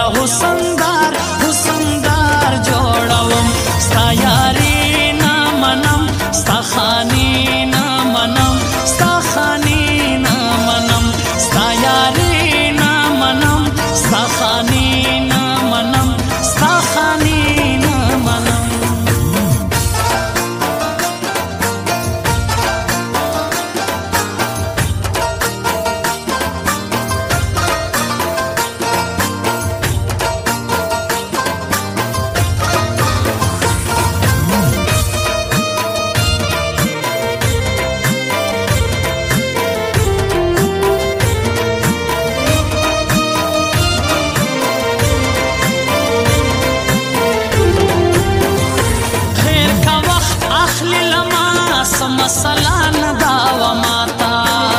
حسندار حسندار جوړوم ستا یاري نه منم ستا خاني نه منم ستا خاني نه منم ستا یاري نه منم ستا خاني نه منم ستا خاني نه منم مسله نه دا و ماتا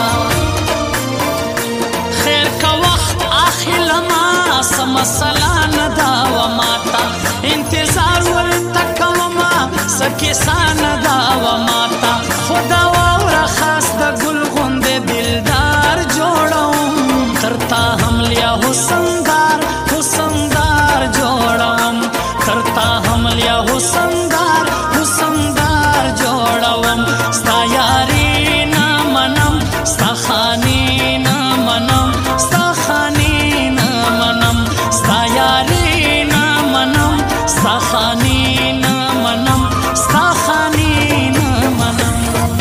خیر کا وخت اخله ما سم مسله نه دا و ماتا انتظار ورته کوم سکیسان دا و ماتا خدا ور خاص د ګل غوند دلدار جوړوم کرتا هم لیا حسندار حسندار جوړوم کرتا هم لیا حسندار حسندار جوړوم ستا یاري نه منم ستا خاني نه منم ستا خاني نه منم ستا یاري نه منم ستا خاني نه منم ستا خاني نه منم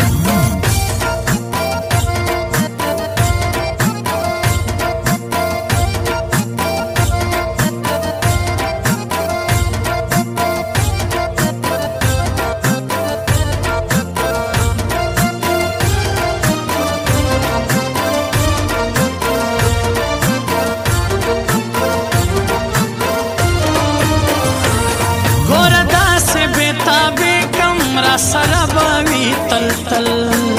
سره باوی تل تل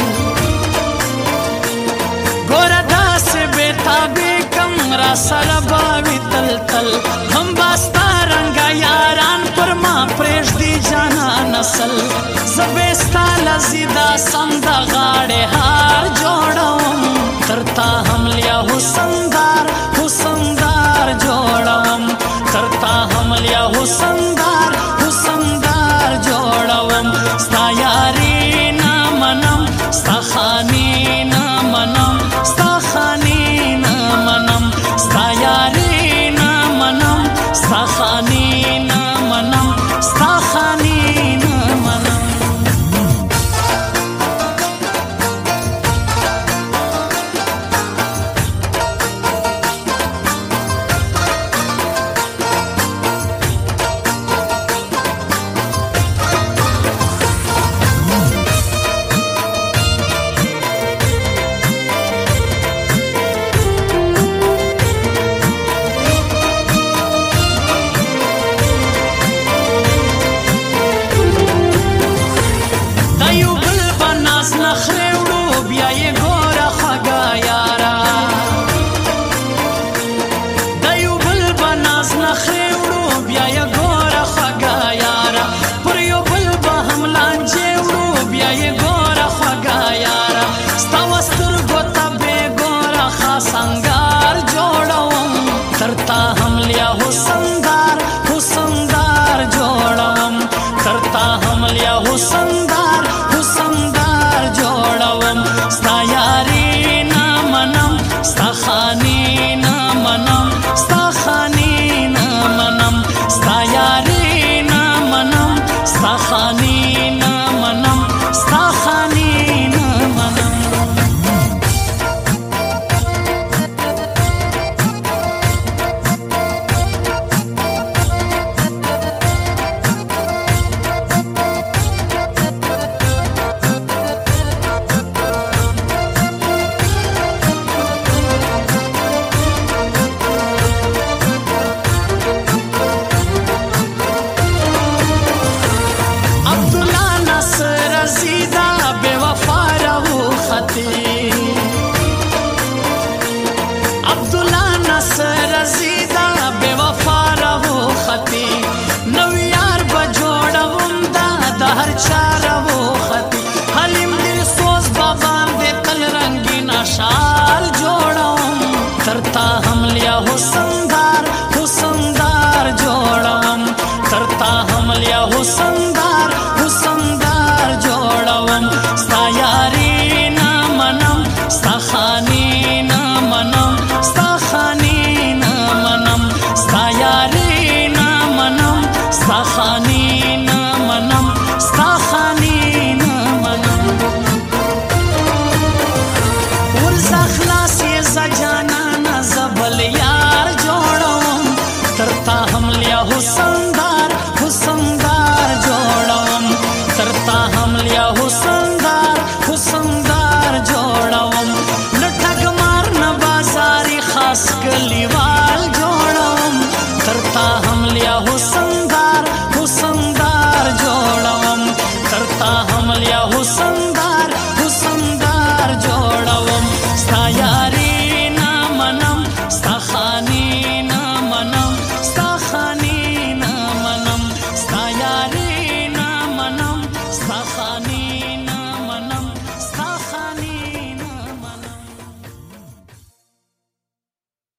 ګوره داسې بېتابې کم را سره باوی تل تل هم به ستا رنګه یاران پر ما پرېږدي جانا نسل زه بې ستا له زیده سم د غاړې هار جوړوم تر تا هم لیا حسندار حسندار جوړوم تر تا هم لیا حسندار حسندار جوړوم ستا یاري نه منم ستا خاني نه منم ستا خاني نه منم ستا یاري نه منم ستا خاني نه منم ستا خاني نه منم حسندار حسندار جوړوم کرتا هم لیا حسندار حسندار جوړوم ستا یاري نه منم ستا خاني نه منم ستا خاني نه منم ستا یاري نه منم ستا خاني نه منم ستا خاني نه منم اجمل یا حسندار حسندار جوړوم ستا یاري نه منم ستا خاني نه منم ستا خاني نه منم ستا یاري نه منم ستا خاني